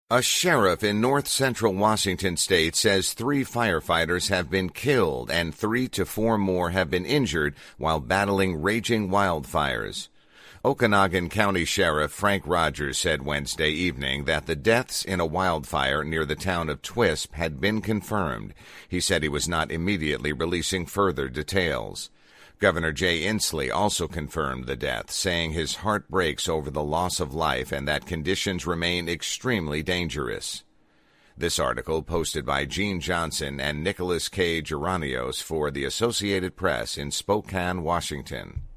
A sheriff in north-central Washington state says 3 firefighters have been killed and 3 to 4 more have been injured while battling raging wildfires. Okanogan County Sheriff Frank Rogers said Wednesday evening that the deaths in a wildfire near the town of Twisp had been confirmed. He said he was not immediately releasing further details. Governor Jay Inslee also confirmed the death, saying his heart breaks over the loss of life and that conditions remain extremely dangerous. This article posted by Gene Johnson and Nicholas K. Geranios for the Associated Press in Spokane, Washington.